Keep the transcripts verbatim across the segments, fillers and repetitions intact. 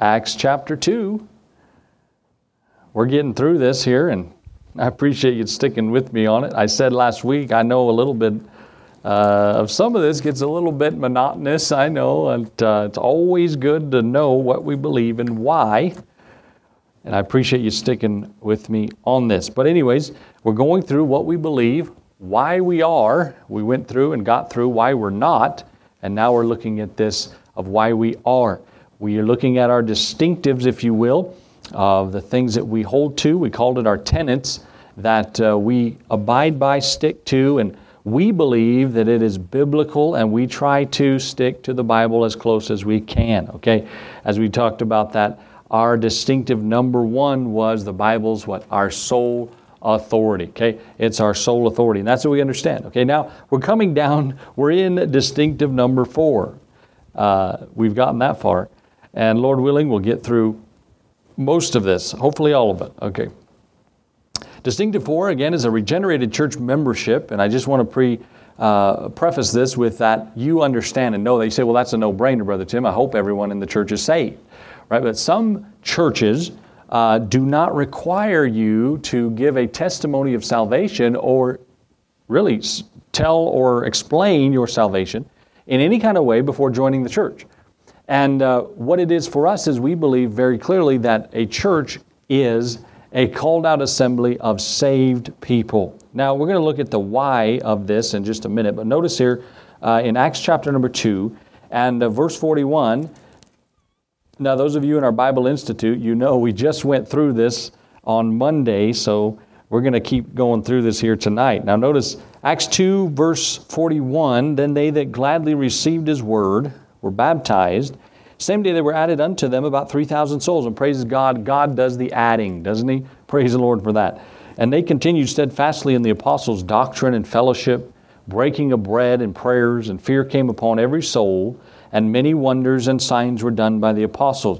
Acts chapter two. We're getting through this here, and I appreciate you sticking with me on it. I said last week, I know a little bit uh, of some of this gets a little bit monotonous, I know, and uh, it's always good to know what we believe and why. And I appreciate you sticking with me on this. But anyways, we're going through what we believe, why we are. We went through and got through why we're not, and now we're looking at this of why we are. We are looking at our distinctives, if you will, of the things that we hold to. We called it our tenets that uh, we abide by, stick to, and we believe that it is biblical, and we try to stick to the Bible as close as we can, okay? As we talked about that, our distinctive number one was the Bible's what? Our sole authority, okay? It's our sole authority, and that's what we understand, okay? Now, we're coming down, we're in distinctive number four. Uh, we've gotten that far, and Lord willing, we'll get through most of this, hopefully all of it, okay? Distinctive four, again, is a regenerated church membership, and I just want to pre uh, preface this with that you understand and know that. You say, well, that's a no-brainer, Brother Tim. I hope everyone in the church is saved, right? But some churches uh, do not require you to give a testimony of salvation or really tell or explain your salvation in any kind of way before joining the church. And uh, what it is for us is we believe very clearly that a church is a called out assembly of saved people. Now, we're going to look at the why of this in just a minute, but notice here uh, in Acts chapter number two and uh, verse forty-one, now those of you in our Bible Institute, you know we just went through this on Monday, so we're going to keep going through this here tonight. Now notice Acts two verse forty-one, then they that gladly received his word were baptized. Same day they were added unto them about three thousand souls. And praise God, God does the adding, doesn't He? Praise the Lord for that. And they continued steadfastly in the apostles' doctrine and fellowship, breaking of bread and prayers, and fear came upon every soul, and many wonders and signs were done by the apostles.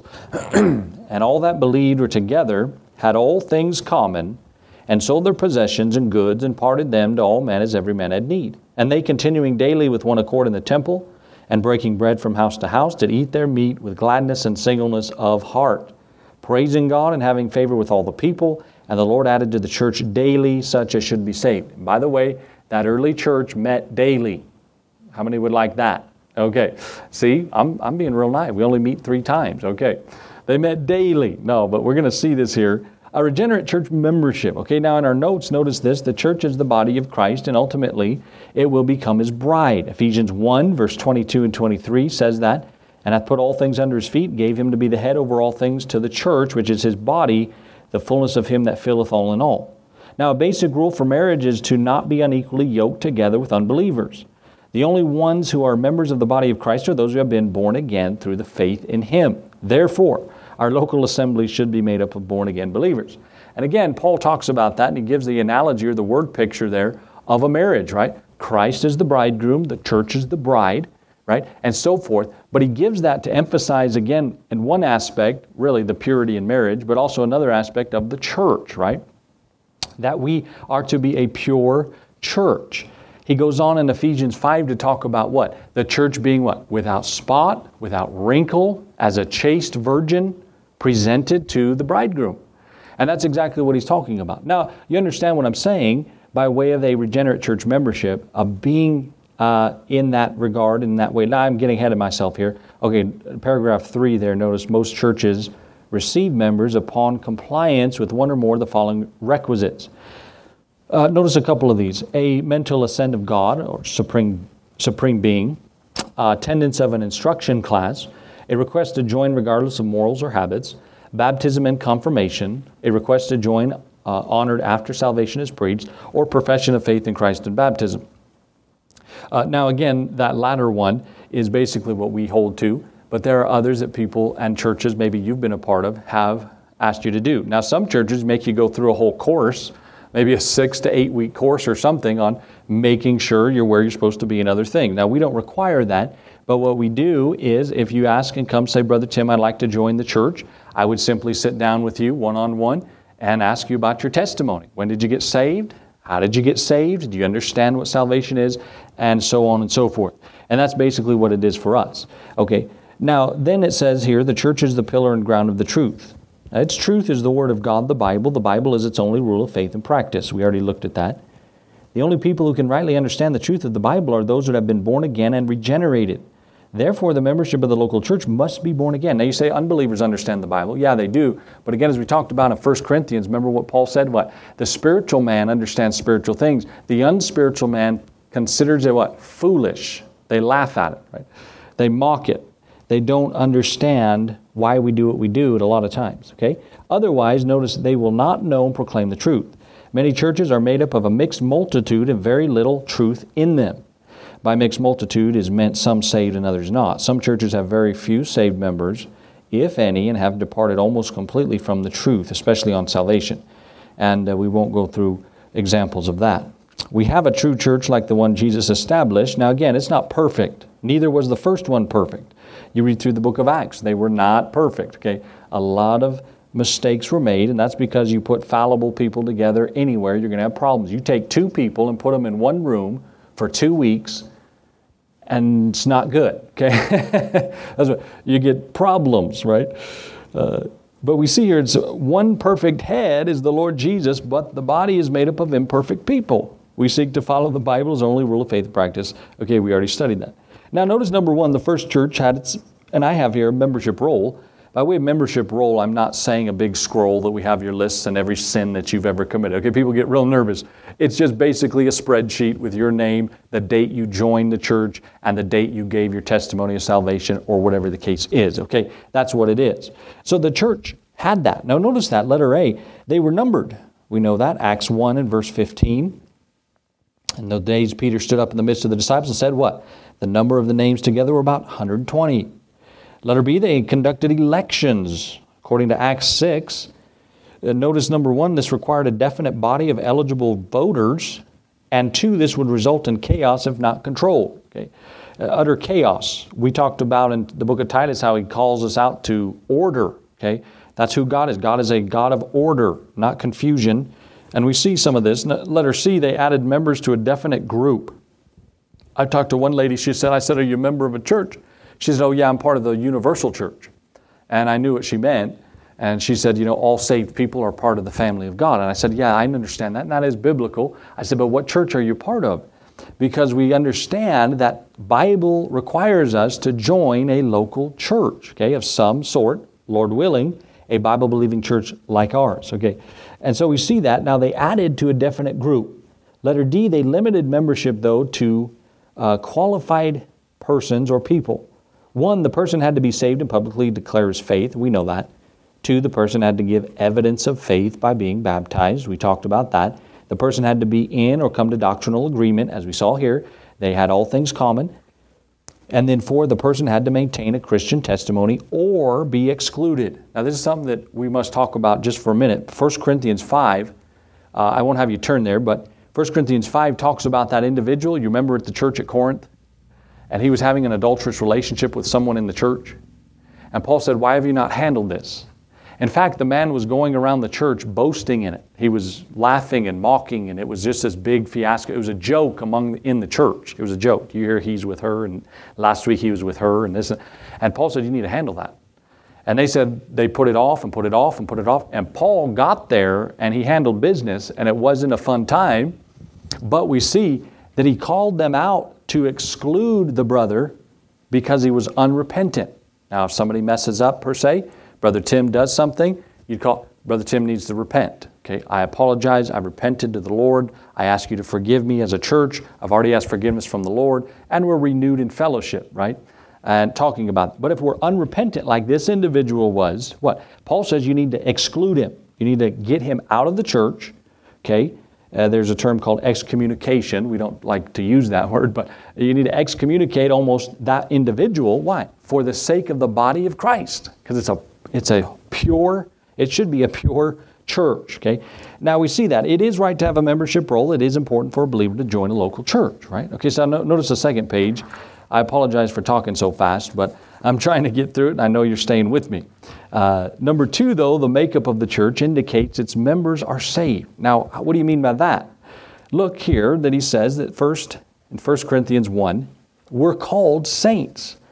And all that believed were together, had all things common, and sold their possessions and goods, and parted them to all men as every man had need. And they continuing daily with one accord in the temple, and breaking bread from house to house, did eat their meat with gladness and singleness of heart, praising God and having favor with all the people. And the Lord added to the church daily such as should be saved. And by the way, that early church met daily. How many would like that? Okay. See, I'm, I'm being real nice. We only meet three times. Okay. They met daily. No, but we're going to see this here. A regenerate church membership. Okay, now in our notes, notice this. The church is the body of Christ, and ultimately it will become His bride. Ephesians one, verse twenty-two and twenty-three says that, and hath put all things under His feet, gave Him to be the head over all things to the church, which is His body, the fullness of Him that filleth all in all. Now, a basic rule for marriage is to not be unequally yoked together with unbelievers. The only ones who are members of the body of Christ are those who have been born again through the faith in Him. Therefore, our local assembly should be made up of born-again believers. And again, Paul talks about that, and he gives the analogy or the word picture there of a marriage, right? Christ is the bridegroom, the church is the bride, right? And so forth. But he gives that to emphasize, again, in one aspect, really the purity in marriage, but also another aspect of the church, right? That we are to be a pure church. He goes on in Ephesians five to talk about what? The church being what? Without spot, without wrinkle, as a chaste virgin, presented to the bridegroom. And that's exactly what he's talking about. Now, you understand what I'm saying by way of a regenerate church membership, of being uh, in that regard, in that way. Now, I'm getting ahead of myself here. Okay, paragraph three there, notice most churches receive members upon compliance with one or more of the following requisites. Uh, notice a couple of these. A mental assent of God, or supreme, supreme being, uh, attendance of an instruction class, a request to join regardless of morals or habits, baptism and confirmation, a request to join uh, honored after salvation is preached, or profession of faith in Christ and baptism. Uh, now again, that latter one is basically what we hold to, but there are others that people and churches, maybe you've been a part of, have asked you to do. Now some churches make you go through a whole course, maybe a six to eight week course or something on making sure you're where you're supposed to be and other things. Now we don't require that, but what we do is if you ask and come say, Brother Tim, I'd like to join the church, I would simply sit down with you one-on-one and ask you about your testimony. When did you get saved? How did you get saved? Do you understand what salvation is? And so on and so forth. And that's basically what it is for us. Okay. Now, then it says here, the church is the pillar and ground of the truth. Now, its truth is the Word of God, the Bible. The Bible is its only rule of faith and practice. We already looked at that. The only people who can rightly understand the truth of the Bible are those that have been born again and regenerated. Therefore, the membership of the local church must be born again. Now, you say unbelievers understand the Bible. Yeah, they do. But again, as we talked about in First Corinthians, remember what Paul said? What? The spiritual man understands spiritual things. The unspiritual man considers it what? Foolish. They laugh at it, right? They mock it. They don't understand why we do what we do at a lot of times, okay? Otherwise, notice they will not know and proclaim the truth. Many churches are made up of a mixed multitude and very little truth in them. By mixed multitude is meant some saved and others not. Some churches have very few saved members, if any, and have departed almost completely from the truth, especially on salvation. And uh, we won't go through examples of that. We have a true church like the one Jesus established. Now again, it's not perfect. Neither was the first one perfect. You read through the book of Acts, they were not perfect, okay? A lot of mistakes were made, and that's because you put fallible people together anywhere, you're going to have problems. You take two people and put them in one room for two weeks, and it's not good, okay? That's what, you get problems, right? Uh, but we see here, it's one perfect head is the Lord Jesus, but the body is made up of imperfect people. We seek to follow the Bible as only rule of faith and practice. Okay, we already studied that. Now notice number one, the first church had its, and I have here a membership roll. By way of membership roll, I'm not saying a big scroll that we have your lists and every sin that you've ever committed. Okay, people get real nervous. It's just basically a spreadsheet with your name, the date you joined the church, and the date you gave your testimony of salvation, or whatever the case is. Okay, that's what it is. So the church had that. Now notice that, letter A, they were numbered. We know that, Acts one and verse fifteen. In those days, Peter stood up in the midst of the disciples and said, what? The number of the names together were about one hundred twenty. Letter B, they conducted elections. According to Acts six, uh, notice number one, this required a definite body of eligible voters, and two, this would result in chaos if not controlled. Okay? Uh, utter chaos. We talked about in the book of Titus how he calls us out to order. Okay? That's who God is. God is a God of order, not confusion. And we see some of this. Letter C, they added members to a definite group. I talked to one lady, she said, I said, are you a member of a church? She said, oh yeah, I'm part of the universal church. And I knew what she meant. And she said, you know, all saved people are part of the family of God. And I said, yeah, I understand that. And that is biblical. I said, but what church are you part of? Because we understand that Bible requires us to join a local church, okay, of some sort, Lord willing, a Bible-believing church like ours, okay. And so we see that. Now they added to a definite group. Letter D, they limited membership, though, to uh, qualified persons or people. One, the person had to be saved and publicly declare his faith. We know that. Two, the person had to give evidence of faith by being baptized. We talked about that. The person had to be in or come to doctrinal agreement, as we saw here. They had all things common. And then four, the person had to maintain a Christian testimony or be excluded. Now this is something that we must talk about just for a minute. First Corinthians five, uh, I won't have you turn there, but First Corinthians five talks about that individual. You remember at the church at Corinth? And he was having an adulterous relationship with someone in the church. And Paul said, why have you not handled this? In fact, the man was going around the church boasting in it. He was laughing and mocking, and it was just this big fiasco. It was a joke among in the church. It was a joke. You hear he's with her, and last week he was with her, and this. And Paul said, you need to handle that. And they said they put it off and put it off and put it off. And Paul got there, and he handled business, and it wasn't a fun time. But we see that he called them out to exclude the brother because he was unrepentant. Now, if somebody messes up, per se, Brother Tim does something, you'd call, Brother Tim needs to repent. Okay, I apologize. I've repented to the Lord. I ask you to forgive me as a church. I've already asked forgiveness from the Lord, and we're renewed in fellowship, right? And talking about it. But if we're unrepentant like this individual was, what? Paul says you need to exclude him. You need to get him out of the church, okay? Uh, there's a term called excommunication. We don't like to use that word, but you need to excommunicate almost that individual. Why? For the sake of the body of Christ. Because it's a it's a pure, it should be a pure church. Okay. Now we see that. It is right to have a membership roll. It is important for a believer to join a local church, right? Okay, so no, notice the second page. I apologize for talking so fast, but I'm trying to get through it, and I know you're staying with me. Uh, number two, though, the makeup of the church indicates its members are saved. Now, what do you mean by that? Look here that he says that first, in First Corinthians one, we're called saints.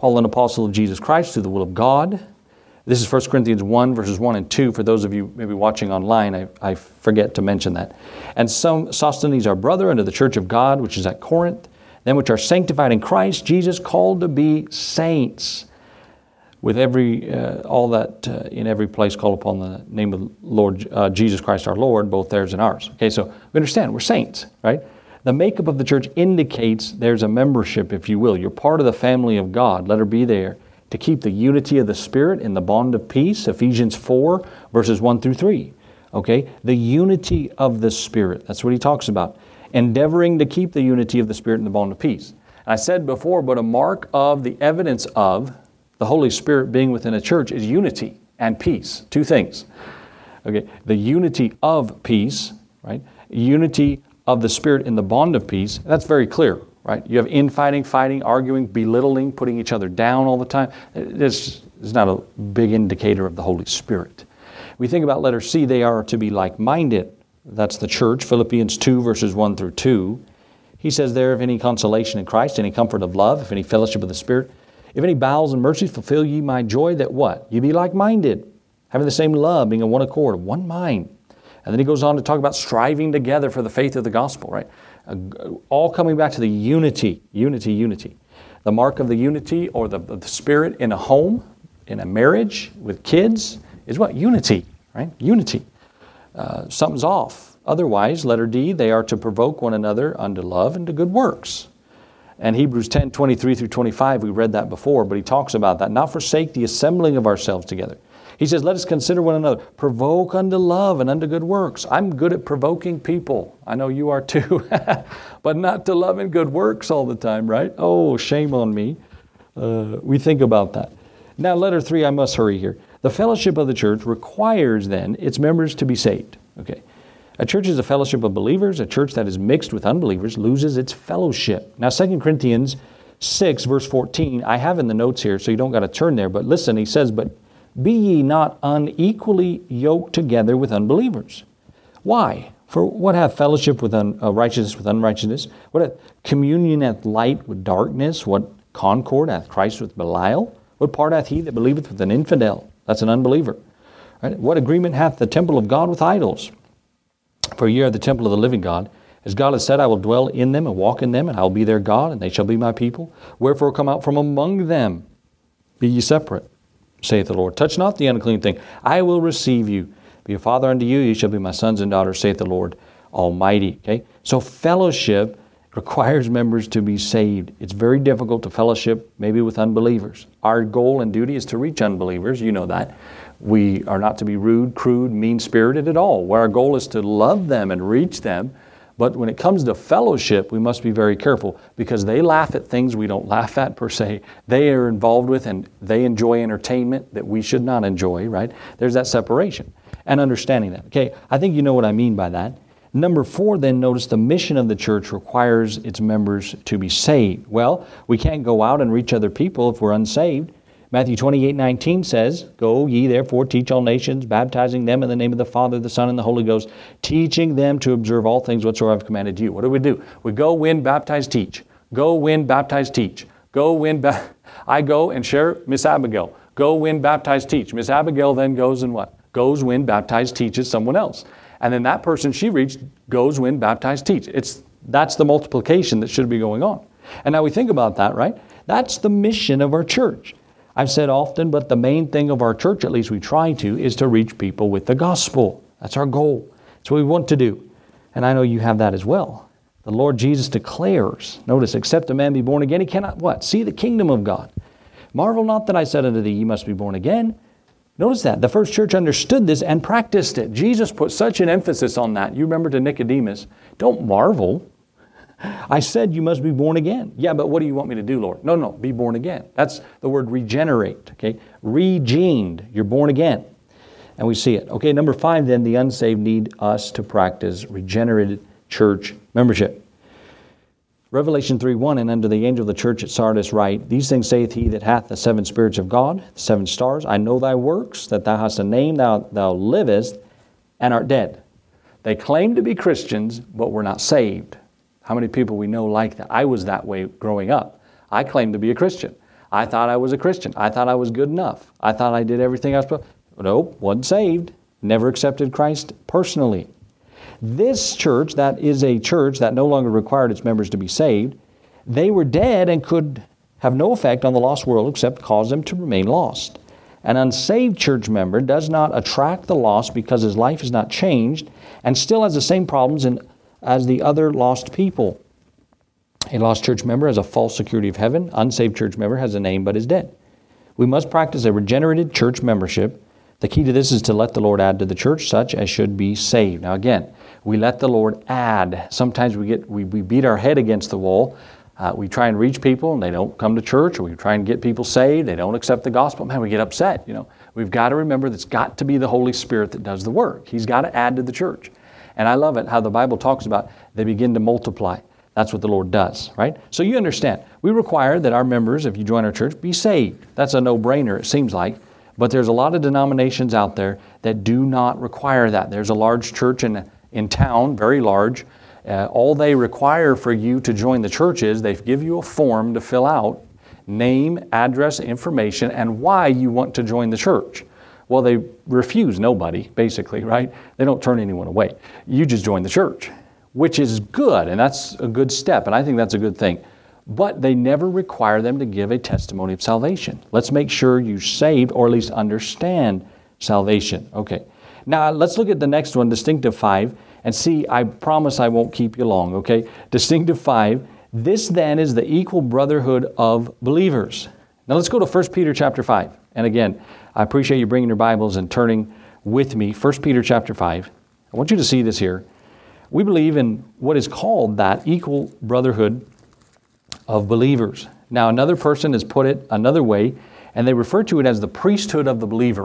Paul, an apostle of Jesus Christ, through the will of God. This is First Corinthians one, verses one and two. For those of you maybe watching online, I, I forget to mention that. And some Sosthenes, our brother, unto the church of God, which is at Corinth, them which are sanctified in Christ Jesus, called to be saints. With every, uh, all that uh, in every place call upon the name of Lord uh, Jesus Christ our Lord, both theirs and ours. Okay, so we understand we're saints, right? The makeup of the church indicates there's a membership, if you will. You're part of the family of God. Let her be there to keep the unity of the Spirit in the bond of peace. Ephesians four, verses one through three. Okay, the unity of the Spirit. That's what he talks about. Endeavoring to keep the unity of the Spirit in the bond of peace. And I said before, but a mark of the evidence of the Holy Spirit being within a church is unity and peace. Two things. Okay, the unity of peace, right? Unity of the Spirit in the bond of peace. That's very clear, right? You have infighting, fighting, arguing, belittling, putting each other down all the time. This is not a big indicator of the Holy Spirit. We think about letter C, they are to be like-minded. That's the church, Philippians two, verses one through two. He says there, if any consolation in Christ, any comfort of love, if any fellowship of the Spirit, if any bowels and mercies, fulfill ye my joy, that what? You be like-minded, having the same love, being of one accord, of one mind. And then he goes on to talk about striving together for the faith of the gospel, right? Uh, all coming back to the unity, unity, unity. The mark of the unity or the, the Spirit in a home, in a marriage, with kids, is what? Unity, right? Unity. Uh, something's off. Otherwise, letter D, they are to provoke one another unto love and to good works. And Hebrews ten, twenty-three through twenty-five, we read that before, but he talks about that. Not forsake the assembling of ourselves together. He says, let us consider one another. Provoke unto love and unto good works. I'm good at provoking people. I know you are too. But not to love and good works all the time, right? Oh, shame on me. Uh, we think about that. Now, letter three, I must hurry here. The fellowship of the church requires then its members to be saved. Okay. A church is a fellowship of believers. A church that is mixed with unbelievers loses its fellowship. Now, Second Corinthians six, verse fourteen, I have in the notes here, so you don't got to turn there. But listen, he says, but be ye not unequally yoked together with unbelievers. Why? For what hath fellowship with un, uh, righteousness with unrighteousness? What hath communion hath light with darkness? What concord hath Christ with Belial? What part hath he that believeth with an infidel? That's an unbeliever. Right? What agreement hath the temple of God with idols? For ye are the temple of the living God. As God has said, I will dwell in them and walk in them, and I will be their God, and they shall be my people. Wherefore come out from among them. Be ye separate, saith the Lord. Touch not the unclean thing. I will receive you. Be a father unto you. Ye shall be my sons and daughters, saith the Lord Almighty. Okay? So fellowship requires members to be saved. It's very difficult to fellowship maybe with unbelievers. Our goal and duty is to reach unbelievers. You know that. We are not to be rude, crude, mean-spirited at all. Where our goal is to love them and reach them. But when it comes to fellowship, we must be very careful because they laugh at things we don't laugh at per se. They are involved with and they enjoy entertainment that we should not enjoy, right? There's that separation and understanding that. Okay, I think you know what I mean by that. Number four, then, notice the mission of the church requires its members to be saved. Well, we can't go out and reach other people if we're unsaved. Matthew twenty-eight nineteen says, go ye therefore teach all nations, baptizing them in the name of the Father, the Son, and the Holy Ghost, teaching them to observe all things whatsoever I've commanded you. What do we do? We go, win, baptize, teach. Go, win, baptize, teach. Go, win, ba- I go and share Miss Abigail. Go, win, baptize, teach. Miss Abigail then goes and what? Goes, win, baptize, teaches someone else. And then that person she reached goes, win, baptize, teach. It's, that's the multiplication that should be going on. And now we think about that, right? That's the mission of our church. I've said often, but the main thing of our church, at least we try to, is to reach people with the gospel. That's our goal. That's what we want to do. And I know you have that as well. The Lord Jesus declares, notice, except a man be born again, he cannot what? See the kingdom of God. Marvel not that I said unto thee, ye must be born again. Notice that. The first church understood this and practiced it. Jesus put such an emphasis on that. You remember to Nicodemus, don't marvel. I said you must be born again. Yeah, but what do you want me to do, Lord? No, no, be born again. That's the word regenerate, okay? Regened, you're born again. And we see it. Okay, number five then, the unsaved need us to practice regenerated church membership. Revelation three one, and unto the angel of the church at Sardis write, these things saith he that hath the seven spirits of God, the seven stars. I know thy works, that thou hast a name, thou, thou livest, and art dead. They claim to be Christians, but were not saved. How many people we know like that? I was that way growing up. I claimed to be a Christian. I thought I was a Christian. I thought I was good enough. I thought I did everything I was supposed to. Nope, wasn't saved. Never accepted Christ personally. This church, that is a church that no longer required its members to be saved, they were dead and could have no effect on the lost world except cause them to remain lost. An unsaved church member does not attract the lost because his life is not changed and still has the same problems in, as the other lost people. A lost church member has a false security of heaven. Unsaved church member has a name but is dead. We must practice a regenerated church membership. The key to this is to let the Lord add to the church such as should be saved. Now again, we let the Lord add. Sometimes we get we, we beat our head against the wall. Uh, we try and reach people and they don't come to church, or we try and get people saved, they don't accept the gospel. Man, we get upset. You know, we've got to remember that it's got to be the Holy Spirit that does the work. He's got to add to the church. And I love it how the Bible talks about they begin to multiply. That's what the Lord does, right? So you understand, we require that our members, if you join our church, be saved. That's a no-brainer, it seems like. But there's a lot of denominations out there that do not require that. There's a large church in, in town, very large. Uh, all they require for you to join the church is they give you a form to fill out, name, address, information, and why you want to join the church. Well, they refuse nobody, basically, right? They don't turn anyone away. You just join the church, which is good, and that's a good step, and I think that's a good thing. But they never require them to give a testimony of salvation. Let's make sure you're saved, or at least understand salvation. Okay. Now, let's look at the next one, distinctive five, and see, I promise I won't keep you long, okay? Distinctive five, this then is the equal brotherhood of believers. Now let's go to First Peter chapter five. And again, I appreciate you bringing your Bibles and turning with me. First Peter chapter five. I want you to see this here. We believe in what is called that equal brotherhood of believers. Now another person has put it another way, and they refer to it as the priesthood of the believer.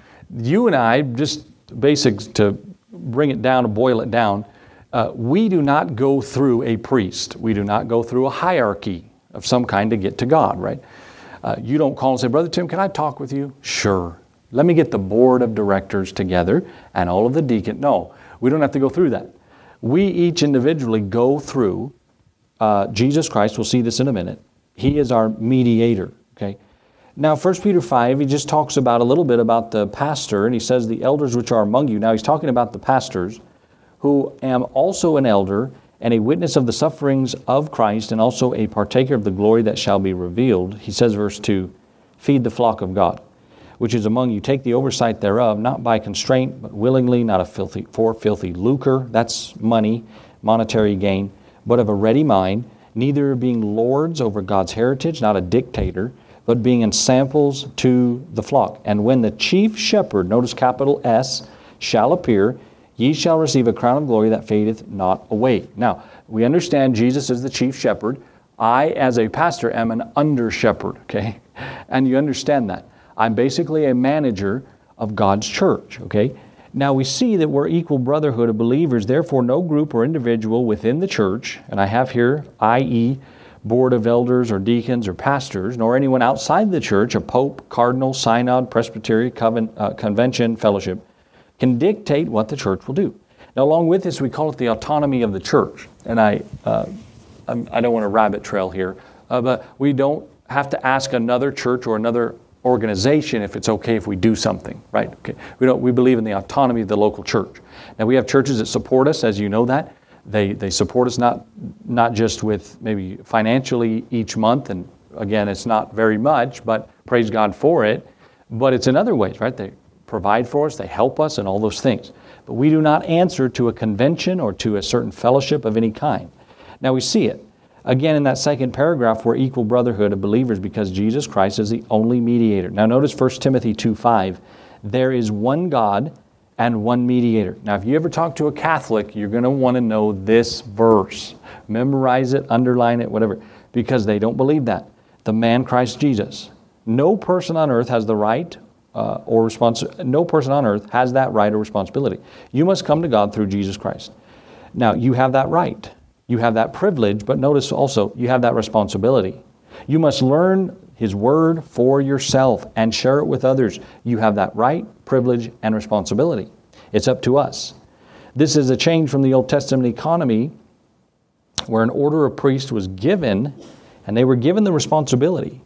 You and I, just basics to bring it down, to boil it down, uh, we do not go through a priest. We do not go through a hierarchy of some kind to get to God, right? Uh, you don't call and say, Brother Tim, can I talk with you? Sure. Let me get the board of directors together and all of the deacons. No, we don't have to go through that. We each individually go through uh, Jesus Christ. We'll see this in a minute. He is our mediator, okay? Now, First Peter five, he just talks about a little bit about the pastor, and he says, the elders which are among you. Now, he's talking about the pastors, who am also an elder and a witness of the sufferings of Christ, and also a partaker of the glory that shall be revealed. He says, verse two, feed the flock of God, which is among you. Take the oversight thereof, not by constraint, but willingly, not a filthy, for filthy lucre, that's money, monetary gain, but of a ready mind, neither being lords over God's heritage, not a dictator, but being ensamples to the flock. And when the chief shepherd, notice capital S, shall appear, ye shall receive a crown of glory that fadeth not away. Now, we understand Jesus is the chief shepherd. I, as a pastor, am an under shepherd, okay? And you understand that. I'm basically a manager of God's church, okay? Now, we see that we're equal brotherhood of believers. Therefore, no group or individual within the church, and I have here, that is, board of elders or deacons or pastors, nor anyone outside the church, a pope, cardinal, synod, presbytery, coven, uh, convention, fellowship, can dictate what the church will do. Now, along with this, we call it the autonomy of the church. And I, uh, I'm, I don't want to rabbit trail here, uh, but we don't have to ask another church or another organization if it's okay if we do something, right? Okay. We don't. We believe in the autonomy of the local church. Now, we have churches that support us, as you know that. They they support us not not just with maybe financially each month, and again, it's not very much, but praise God for it. But it's in other ways, right? They provide for us, they help us, and all those things. But we do not answer to a convention or to a certain fellowship of any kind. Now we see it. Again, in that second paragraph, we're equal brotherhood of believers because Jesus Christ is the only mediator. Now notice First Timothy two five. There is one God and one mediator. Now, if you ever talk to a Catholic, you're going to want to know this verse. Memorize it, underline it, whatever, because they don't believe that. The man Christ Jesus. No person on earth has the right uh, or respons- No person on earth has that right or responsibility. You must come to God through Jesus Christ. Now, you have that right. You have that privilege, but notice also, you have that responsibility. You must learn His Word for yourself and share it with others. You have that right, privilege, and responsibility. It's up to us. This is a change from the Old Testament economy where an order of priests was given, and they were given the responsibility.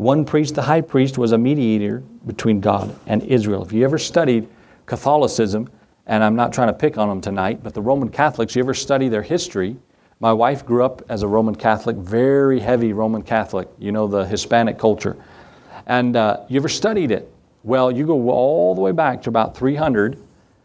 One priest, the high priest, was a mediator between God and Israel. If you ever studied Catholicism, and I'm not trying to pick on them tonight, but the Roman Catholics, you ever study their history? My wife grew up as a Roman Catholic, very heavy Roman Catholic, you know, the Hispanic culture. And uh, you ever studied it? Well, you go all the way back to about three hundred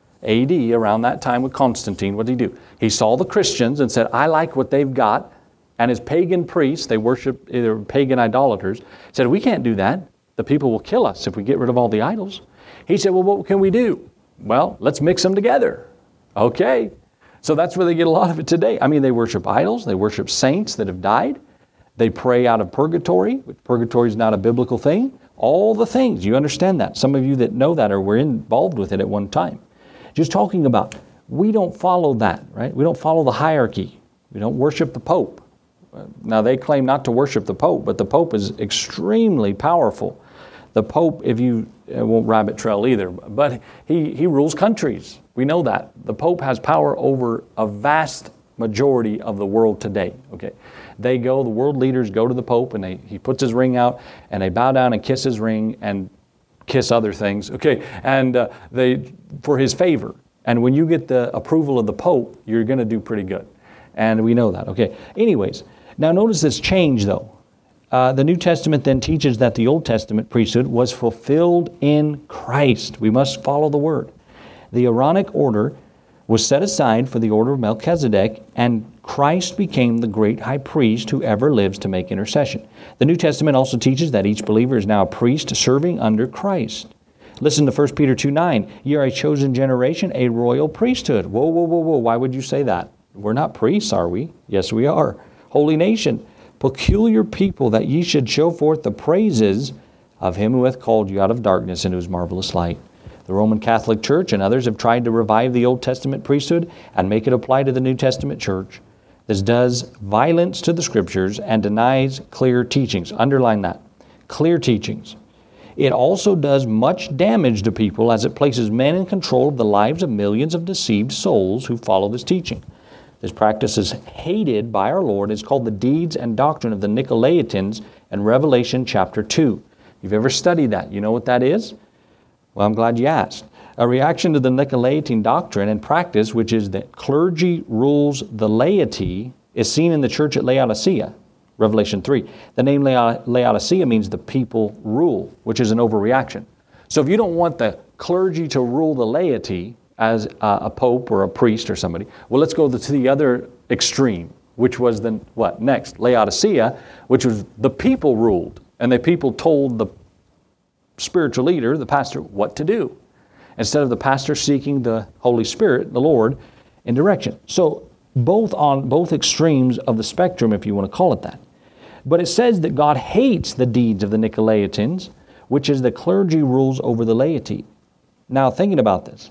A D, around that time with Constantine. What did he do? He saw the Christians and said, I like what they've got. And his pagan priests, they worship either pagan idolaters, said, we can't do that. The people will kill us if we get rid of all the idols. He said, well, what can we do? Well, let's mix them together. Okay. So that's where they get a lot of it today. I mean, they worship idols. They worship saints that have died. They pray out of purgatory, which purgatory is not a biblical thing. All the things. You understand that. Some of you that know that or were involved with it at one time. Just talking about, we don't follow that, right? We don't follow the hierarchy. We don't worship the Pope. Now, they claim not to worship the Pope, but the Pope is extremely powerful. The Pope, if you, it won't rabbit trail either, but he, he rules countries. We know that. The Pope has power over a vast majority of the world today. Okay, they go, the world leaders go to the Pope, and they, he puts his ring out, and they bow down and kiss his ring and kiss other things. Okay, and uh, they for his favor. And when you get the approval of the Pope, you're going to do pretty good. And we know that. Okay, anyways. Now notice this change though. Uh, the New Testament then teaches that the Old Testament priesthood was fulfilled in Christ. We must follow the Word. The Aaronic order was set aside for the order of Melchizedek, and Christ became the great high priest who ever lives to make intercession. The New Testament also teaches that each believer is now a priest serving under Christ. Listen to First Peter two nine. Ye are a chosen generation, a royal priesthood. Whoa, whoa, whoa, whoa. Why would you say that? We're not priests, are we? Yes, we are. Holy nation, peculiar people, that ye should show forth the praises of Him who hath called you out of darkness into His marvelous light. The Roman Catholic Church and others have tried to revive the Old Testament priesthood and make it apply to the New Testament church. This does violence to the Scriptures and denies clear teachings. Underline that. Clear teachings. It also does much damage to people as it places men in control of the lives of millions of deceived souls who follow this teaching. This practice is hated by our Lord. It's called the deeds and doctrine of the Nicolaitans in Revelation chapter two. You've ever studied that? You know what that is? Well, I'm glad you asked. A reaction to the Nicolaitan doctrine and practice, which is that clergy rules the laity, is seen in the church at Laodicea, Revelation three. The name Laodicea means the people rule, which is an overreaction. So if you don't want the clergy to rule the laity, as a pope or a priest or somebody. Well, let's go to the other extreme, which was then what? Next, Laodicea, which was the people ruled. And the people told the spiritual leader, the pastor, what to do. Instead of the pastor seeking the Holy Spirit, the Lord, in direction. So both on both extremes of the spectrum, if you want to call it that. But it says that God hates the deeds of the Nicolaitans, which is the clergy rules over the laity. Now, thinking about this,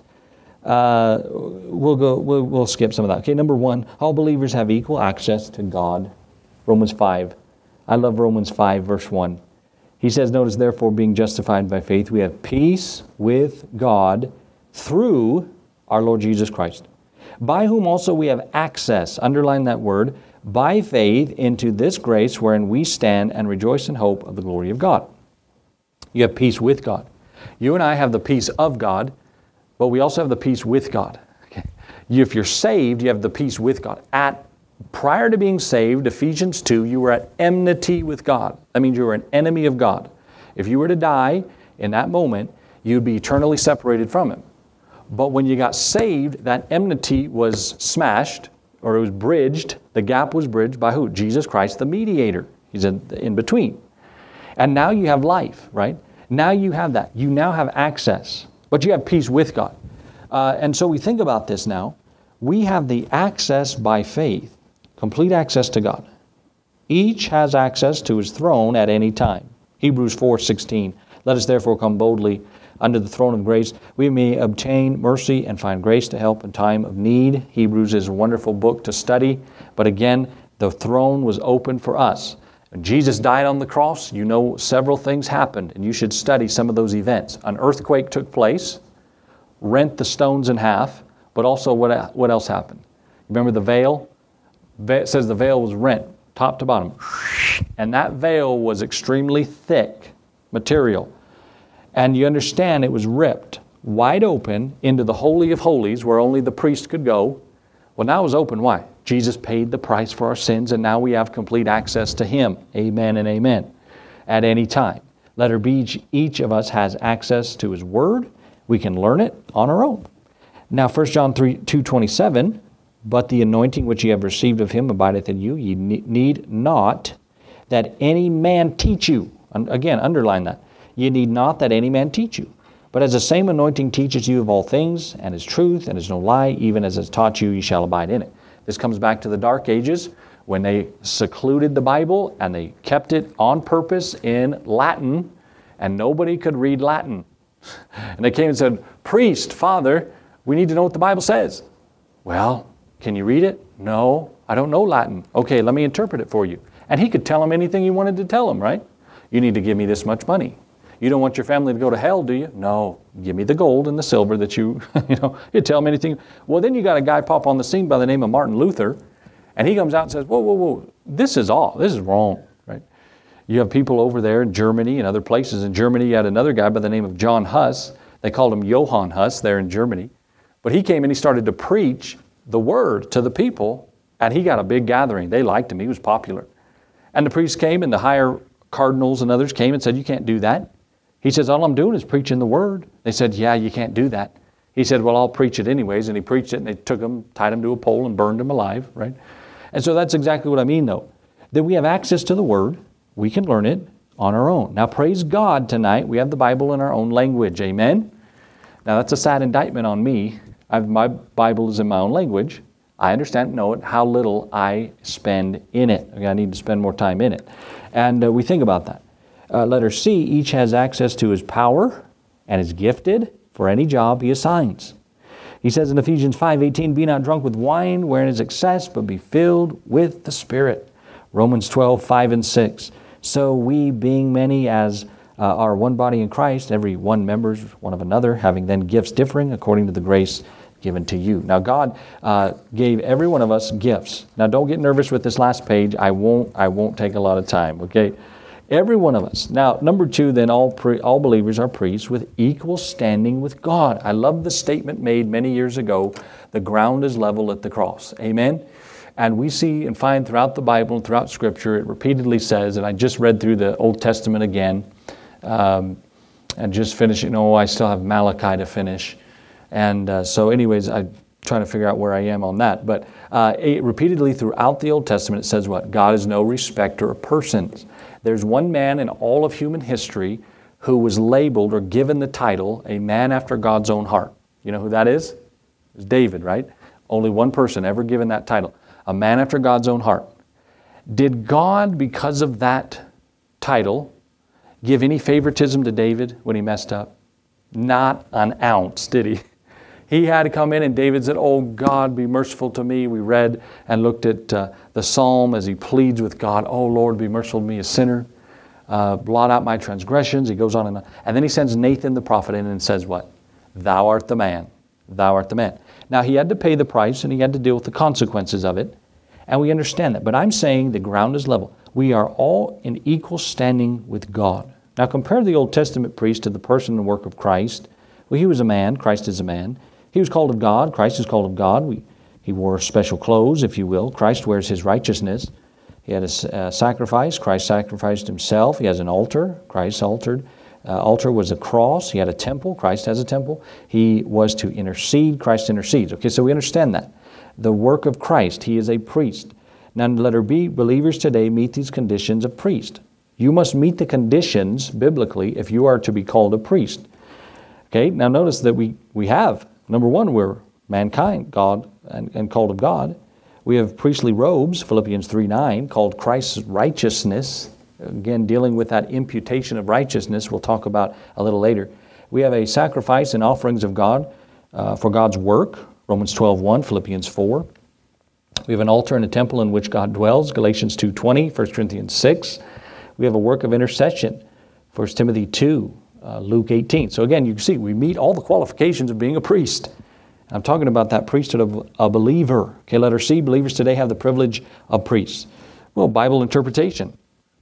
Uh, we'll go. We'll, we'll skip some of that. Okay, number one, all believers have equal access to God. Romans five. I love Romans five, verse one. He says, notice, therefore, being justified by faith, we have peace with God through our Lord Jesus Christ, by whom also we have access, underline that word, by faith into this grace wherein we stand and rejoice in hope of the glory of God. You have peace with God. You and I have the peace of God, but we also have the peace with God. Okay. If you're saved, you have the peace with God. At prior to being saved, Ephesians two, you were at enmity with God. That means you were an enemy of God. If you were to die in that moment, you'd be eternally separated from Him. But when you got saved, that enmity was smashed, or it was bridged. The gap was bridged by who? Jesus Christ, the mediator. He's in, in between. And now you have life, right? Now you have that. You now have access. But you have peace with God. Uh, and so we think about this now. We have the access by faith, complete access to God. Each has access to His throne at any time. Hebrews four sixteen. Let us therefore come boldly under the throne of grace, we may obtain mercy and find grace to help in time of need. Hebrews is a wonderful book to study. But again, the throne was open for us. When Jesus died on the cross, you know several things happened, and you should study some of those events. An earthquake took place, rent the stones in half, but also what, what else happened? Remember the veil? It says the veil was rent, top to bottom. and that veil was extremely thick material. And you understand it was ripped wide open into the Holy of Holies where only the priest could go. Well, now it was open. Why? Jesus paid the price for our sins, and now we have complete access to Him. Amen and amen. At any time. Letter B, each of us has access to His Word. We can learn it on our own. Now, First John two twenty-seven, but the anointing which ye have received of Him abideth in you. Ye need not that any man teach you. Again, underline that. Ye need not that any man teach you. But as the same anointing teaches you of all things, and is truth, and is no lie, even as it has taught you, ye shall abide in it. This comes back to the Dark Ages, when they secluded the Bible, and they kept it on purpose in Latin, and nobody could read Latin. And they came and said, priest, father, we need to know what the Bible says. Well, can you read it? No, I don't know Latin. Okay, let me interpret it for you. And he could tell them anything he wanted to tell them, right? You need to give me this much money. You don't want your family to go to hell, do you? No, give me the gold and the silver that you, you know, you tell them anything. Well, then you got a guy pop on the scene by the name of Martin Luther, and he comes out and says, whoa, whoa, whoa, this is all, this is wrong, right? You have people over there in Germany and other places. In Germany, you had another guy by the name of John Huss. They called him Johann Huss there in Germany. But he came and he started to preach the word to the people, and he got a big gathering. They liked him. He was popular. And the priests came, and the higher cardinals and others came and said, you can't do that. He says, all I'm doing is preaching the word. They said, yeah, you can't do that. He said, well, I'll preach it anyways. And he preached it, and they took him, tied him to a pole, and burned him alive, right? And so that's exactly what I mean, though. That we have access to the word. We can learn it on our own. Now, praise God tonight, we have the Bible in our own language. Amen? Now, that's a sad indictment on me. I've, my Bible is in my own language. I understand, know it, how little I spend in it. I need to spend more time in it. And uh, we think about that. Uh, letter C, each has access to his power and is gifted for any job he assigns. He says in Ephesians five eighteen, be not drunk with wine wherein is excess, but be filled with the Spirit. Romans twelve five and six. So we, being many as uh, are one body in Christ, every one members one of another, having then gifts differing according to the grace given to you. Now God uh, gave every one of us gifts. Now don't get nervous with this last page. I won't. I won't take a lot of time. Okay. Every one of us. Now, number two, then, all pre- all believers are priests with equal standing with God. I love the statement made many years ago, the ground is level at the cross. Amen? And we see and find throughout the Bible and throughout Scripture, it repeatedly says, and I just read through the Old Testament again, um, and just finishing, oh, I still have Malachi to finish. And uh, so anyways, I'm trying to figure out where I am on that. But uh, it, repeatedly throughout the Old Testament, it says what? God is no respecter of persons. There's one man in all of human history who was labeled or given the title, a man after God's own heart. You know who that is? It's David, right? Only one person ever given that title. A man after God's own heart. Did God, because of that title, give any favoritism to David when he messed up? Not an ounce, did he? He had to come in, and David said, oh, God, be merciful to me. We read and looked at uh, the psalm as he pleads with God, oh, Lord, be merciful to me, a sinner. Uh, blot out my transgressions. He goes on and on. And then he sends Nathan the prophet in and says what? Thou art the man. Thou art the man. Now, he had to pay the price, and he had to deal with the consequences of it. And we understand that. But I'm saying the ground is level. We are all in equal standing with God. Now, compare the Old Testament priest to the person and work of Christ. Well, he was a man. Christ is a man. He was called of God. Christ is called of God. We, he wore special clothes, if you will. Christ wears his righteousness. He had a uh, sacrifice. Christ sacrificed himself. He has an altar. Christ altered. Uh, altar was a cross. He had a temple. Christ has a temple. He was to intercede. Christ intercedes. Okay, so we understand that. The work of Christ. He is a priest. Now, letter B, believers today meet these conditions of priest. You must meet the conditions biblically if you are to be called a priest. Okay, now notice that we, we have. Number one, we're mankind, God, and, and called of God. We have priestly robes, Philippians three nine, called Christ's righteousness. Again, dealing with that imputation of righteousness, we'll talk about a little later. We have a sacrifice and offerings of God uh, for God's work, Romans twelve one, Philippians four. We have an altar and a temple in which God dwells, Galatians two twenty, First Corinthians six. We have a work of intercession, First Timothy two. Uh, Luke eighteen. So again, you can see we meet all the qualifications of being a priest. I'm talking about that priesthood of a believer. Okay, letter C, believers today have the privilege of priests. Well, Bible interpretation.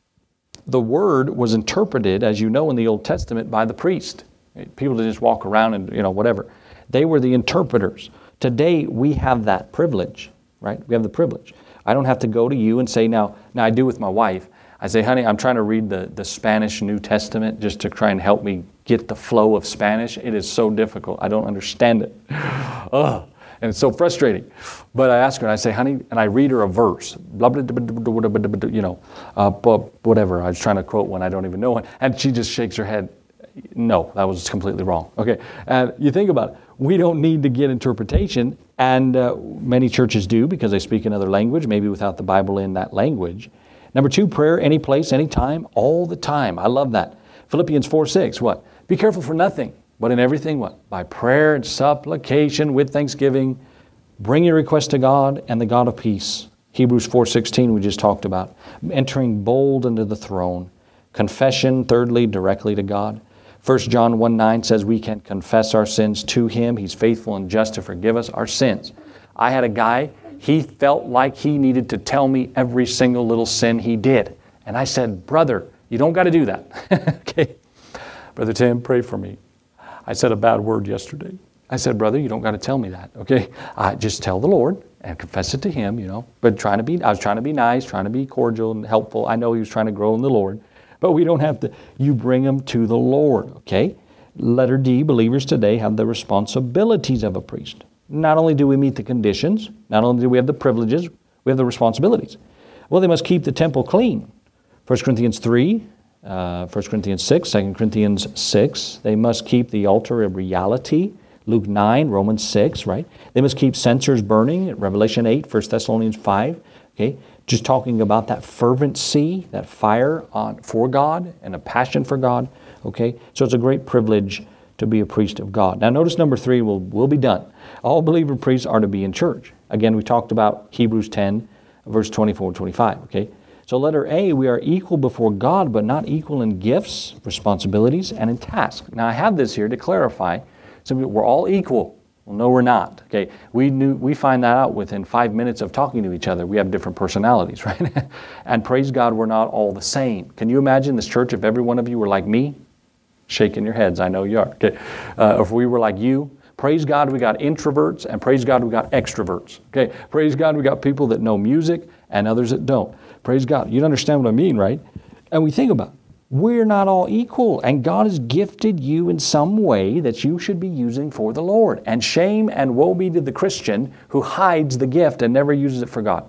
the word was interpreted, as you know, in the Old Testament by the priest. People didn't just walk around and, you know, whatever. They were the interpreters. Today, we have that privilege, right? We have the privilege. I don't have to go to you and say, now, now I do with my wife. I say, honey, I'm trying to read the, the Spanish New Testament just to try and help me get the flow of Spanish. It is so difficult. I don't understand it. Ugh. And it's so frustrating. But I ask her and I say, honey, and I read her a verse, blah, blah, blah, blah, blah, blah, you know, uh, whatever. I was trying to quote one. I don't even know one. And she just shakes her head. No, that was completely wrong. Okay. And you think about it. We don't need to get interpretation. And uh, many churches do because they speak another language, maybe without the Bible in that language. Number two, prayer any place, any time, all the time. I love that. Philippians four six, what? Be careful for nothing, but in everything, what? By prayer and supplication with thanksgiving, bring your request to God and the God of peace. Hebrews four sixteen we just talked about. Entering bold into the throne. Confession, thirdly, directly to God. First John one nine says we can confess our sins to Him. He's faithful and just to forgive us our sins. I had a guy, he felt like he needed to tell me every single little sin he did. And I said, brother, you don't got to do that. Okay. Brother Tim, pray for me. I said a bad word yesterday. I said, brother, you don't got to tell me that. Okay. I just tell the Lord and confess it to Him, you know, but trying to be, I was trying to be nice, trying to be cordial and helpful. I know he was trying to grow in the Lord, but we don't have to, you bring them to the Lord. Okay. Letter D, believers today have the responsibilities of a priest. Not only do we meet the conditions, not only do we have the privileges, we have the responsibilities. Well, they must keep the temple clean. First Corinthians three, uh, First Corinthians six, Second Corinthians six. They must keep the altar of reality. Luke nine, Romans six, right? They must keep censers burning. Revelation eight, First Thessalonians five. Okay, just talking about that fervency, that fire on for God and a passion for God. Okay, so it's a great privilege to be a priest of God. Now notice number three, we'll, we'll be done. All believer priests are to be in church. Again, we talked about Hebrews ten, verse twenty-four and twenty-five, okay? So letter A, we are equal before God, but not equal in gifts, responsibilities, and in tasks. Now I have this here to clarify. So we're all equal. Well, no, we're not, okay? We knew we find that out within five minutes of talking to each other. We have different personalities, right? And praise God, we're not all the same. Can you imagine this church if every one of you were like me? Shaking your heads, I know you are. Okay, uh, if we were like you, praise God we got introverts and praise God we got extroverts. Okay, praise God we got people that know music and others that don't. Praise God, you understand what I mean, right? And we think about it. We're not all equal, and God has gifted you in some way that you should be using for the Lord. And shame and woe be to the Christian who hides the gift and never uses it for God.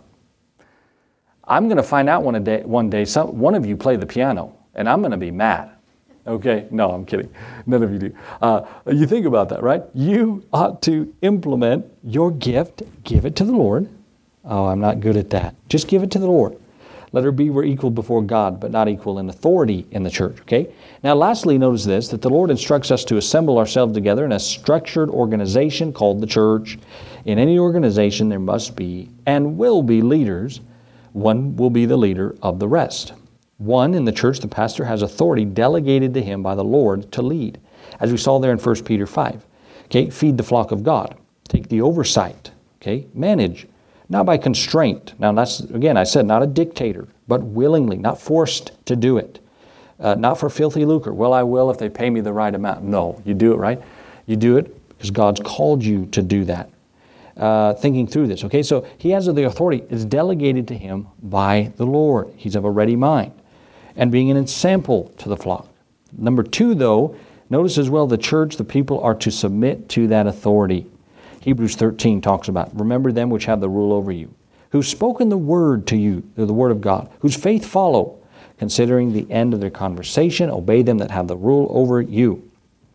I'm going to find out one day, one day some, one of you play the piano, and I'm going to be mad. Okay, no, I'm kidding. None of you do. Uh, you think about that, right? You ought to implement your gift, give it to the Lord. Oh, I'm not good at that. Just give it to the Lord. Letter B, we're equal before God, but not equal in authority in the church, okay? Now, lastly, notice this, that the Lord instructs us to assemble ourselves together in a structured organization called the church. In any organization, there must be and will be leaders. One will be the leader of the rest. One, in the church, the pastor has authority delegated to him by the Lord to lead. As we saw there in First Peter five. Okay, feed the flock of God. Take the oversight. Okay, manage. Not by constraint. Now that's, again, I said, not a dictator, but willingly, not forced to do it. Uh, not for filthy lucre. Well, I will if they pay me the right amount. No, you do it, right? You do it because God's called you to do that. Uh, thinking through this. Okay, so he has the authority. It's delegated to him by the Lord. He's of a ready mind. And being an example to the flock. Number two, though, notice as well the church, the people are to submit to that authority. Hebrews thirteen talks about, remember them which have the rule over you, who've spoken the word to you, the word of God, whose faith follow, considering the end of their conversation, obey them that have the rule over you.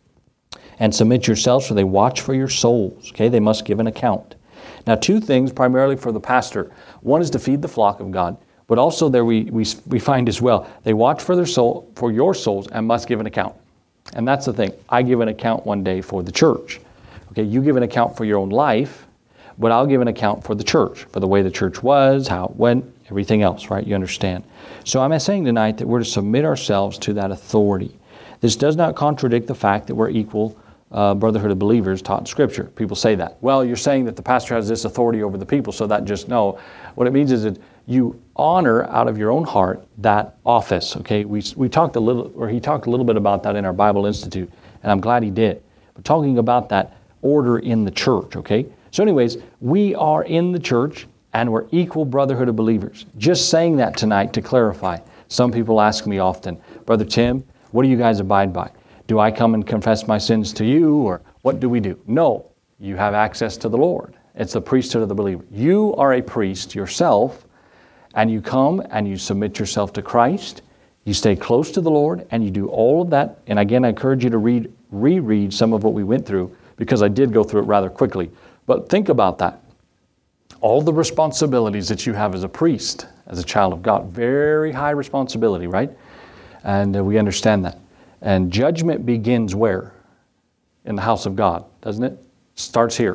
And submit yourselves, for they watch for your souls. Okay, they must give an account. Now, two things primarily for the pastor. One is to feed the flock of God. But also there we, we, we find as well, they watch for their soul, for your souls, and must give an account. And that's the thing. I give an account one day for the church. Okay, you give an account for your own life, but I'll give an account for the church, for the way the church was, how it went, everything else, right? You understand. So I'm saying tonight that we're to submit ourselves to that authority. This does not contradict the fact that we're equal uh, brotherhood of believers taught in Scripture. People say that. Well, you're saying that the pastor has this authority over the people, so that just, no. What it means is that you honor out of your own heart that office. Okay, we we talked a little, or he talked a little bit about that in our Bible Institute, and I'm glad he did. But talking about that order in the church. Okay, so anyways, we are in the church and we're equal brotherhood of believers. Just saying that tonight to clarify. Some people ask me often, Brother Tim, what do you guys abide by? Do I come and confess my sins to you, or what do we do? No, you have access to the Lord. It's the priesthood of the believer. You are a priest yourself, and you come and you submit yourself to Christ. You stay close to the Lord, and you do all of that. And again, I encourage you to read, reread some of what we went through, because I did go through it rather quickly. But think about that. All the responsibilities that you have as a priest, as a child of God, very high responsibility, right? And uh, we understand that. And judgment begins where? In the house of God, doesn't it? Starts here.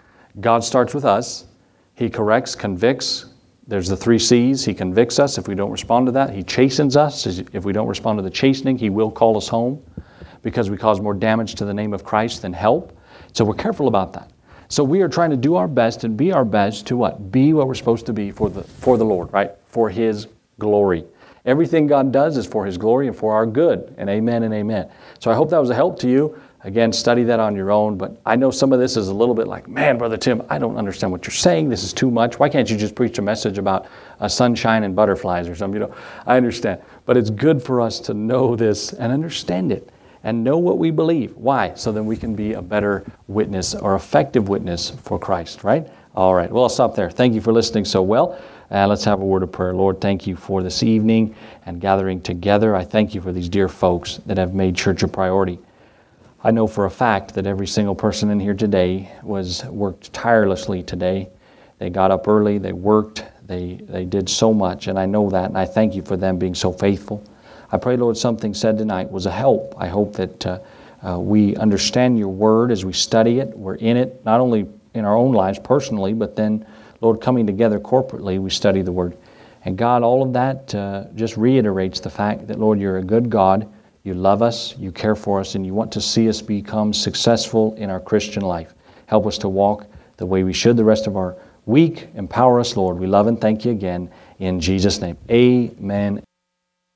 God starts with us. He corrects, convicts. There's the three C's. He convicts us if we don't respond to that. He chastens us. If we don't respond to the chastening, He will call us home, because we cause more damage to the name of Christ than help. So we're careful about that. So we are trying to do our best and be our best to what? Be what we're supposed to be for the for the Lord, right? For His glory. Everything God does is for His glory and for our good. And amen and amen. So I hope that was a help to you. Again, study that on your own. But I know some of this is a little bit like, man, Brother Tim, I don't understand what you're saying. This is too much. Why can't you just preach a message about uh, sunshine and butterflies or something? You know, I understand. But it's good for us to know this and understand it, and know what we believe. Why? So then we can be a better witness, or effective witness for Christ, right? All right. Well, I'll stop there. Thank you for listening so well. And let's have a word of prayer. Lord, thank you for this evening and gathering together. I thank you for these dear folks that have made church a priority. I know for a fact that every single person in here today was worked tirelessly today. They got up early, they worked, they, they did so much, and I know that, and I thank you for them being so faithful. I pray, Lord, something said tonight was a help. I hope that uh, uh, we understand your word as we study it. We're in it, not only in our own lives personally, but then, Lord, coming together corporately, we study the word. And God, all of that uh, just reiterates the fact that, Lord, you're a good God. You love us, you care for us, and you want to see us become successful in our Christian life. Help us to walk the way we should the rest of our week. Empower us, Lord. We love and thank you again. In Jesus' name, amen.